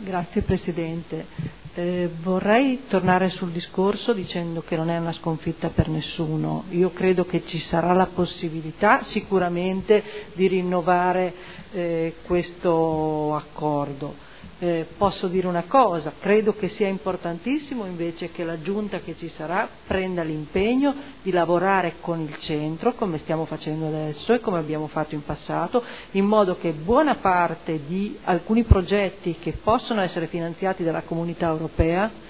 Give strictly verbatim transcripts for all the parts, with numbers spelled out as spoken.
Grazie Presidente. Eh, vorrei tornare sul discorso dicendo che non è una sconfitta per nessuno. Io credo che ci sarà la possibilità sicuramente di rinnovare eh, questo accordo. Eh, posso dire una cosa, credo che sia importantissimo invece che la Giunta che ci sarà prenda l'impegno di lavorare con il centro, come stiamo facendo adesso e come abbiamo fatto in passato, in modo che buona parte di alcuni progetti che possono essere finanziati dalla Comunità Europea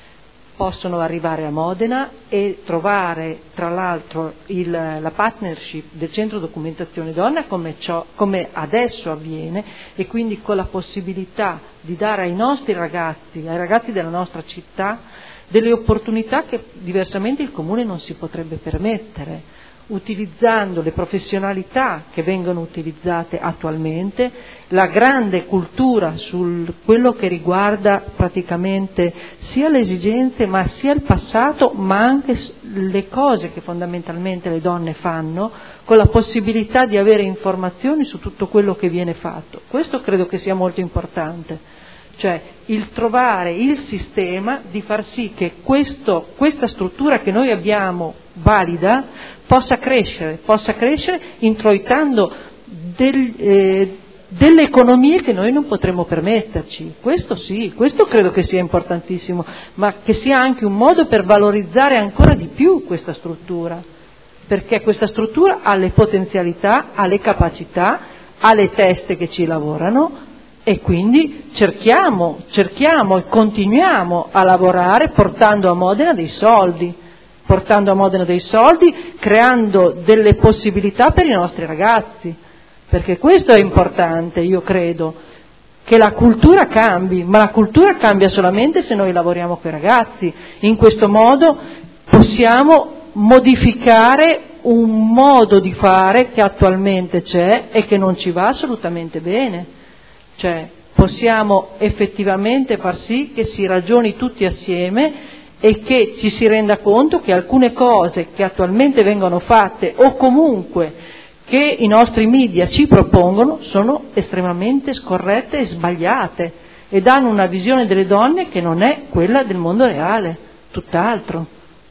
possono arrivare a Modena e trovare tra l'altro il, la partnership del Centro Documentazione Donna come, ciò, come adesso avviene, e quindi con la possibilità di dare ai nostri ragazzi, ai ragazzi della nostra città, delle opportunità che diversamente il Comune non si potrebbe permettere, utilizzando le professionalità che vengono utilizzate attualmente, la grande cultura su quello che riguarda praticamente sia le esigenze ma sia il passato, ma anche le cose che fondamentalmente le donne fanno, con la possibilità di avere informazioni su tutto quello che viene fatto. Questo credo che sia molto importante, cioè il trovare il sistema di far sì che questo, questa struttura che noi abbiamo valida possa crescere, possa crescere introitando del, eh, delle economie che noi non potremo permetterci. Questo sì, questo credo che sia importantissimo, ma che sia anche un modo per valorizzare ancora di più questa struttura, perché questa struttura ha le potenzialità, ha le capacità, ha le teste che ci lavorano, e quindi cerchiamo, cerchiamo e continuiamo a lavorare portando a Modena dei soldi, portando a Modena dei soldi, creando delle possibilità per i nostri ragazzi, perché questo è importante, io credo, che la cultura cambi, ma la cultura cambia solamente se noi lavoriamo con i ragazzi. In questo modo possiamo modificare un modo di fare che attualmente c'è e che non ci va assolutamente bene. Cioè possiamo effettivamente far sì che si ragioni tutti assieme e che ci si renda conto che alcune cose che attualmente vengono fatte o comunque che i nostri media ci propongono sono estremamente scorrette e sbagliate e danno una visione delle donne che non è quella del mondo reale, tutt'altro.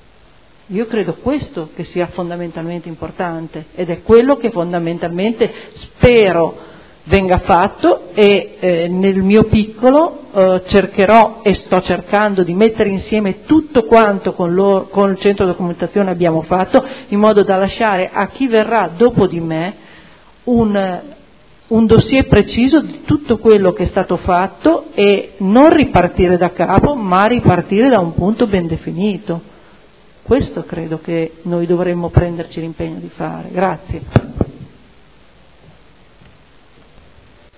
Io credo questo che sia fondamentalmente importante ed è quello che fondamentalmente spero venga fatto e eh, nel mio piccolo eh, cercherò e sto cercando di mettere insieme tutto quanto con, loro, con il centro documentazione abbiamo fatto, in modo da lasciare a chi verrà dopo di me un, un dossier preciso di tutto quello che è stato fatto e non ripartire da capo, ma ripartire da un punto ben definito. Questo credo che noi dovremmo prenderci l'impegno di fare. Grazie.